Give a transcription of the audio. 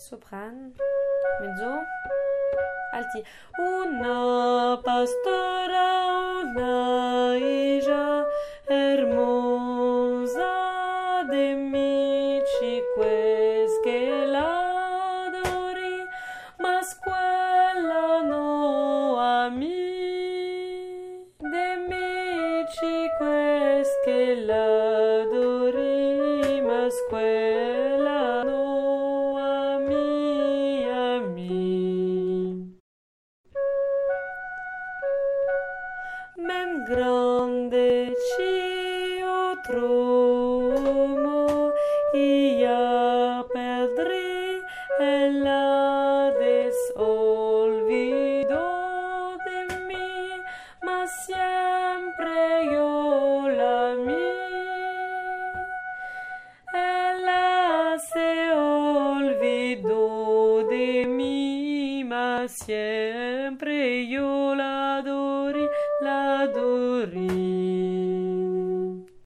Sopran, mezzo, alti. Una pastora, una hija hermosa de mi chiques que la adori, mas quella no a mi. De mi chiques que la adori, mas quella no a mi, a mi. Men grande cio tromo ia perdri e la desolvido de mi, ma siempre io la mi. Ella se olvidó de mí, mas siempre yo la adoré, la adoré.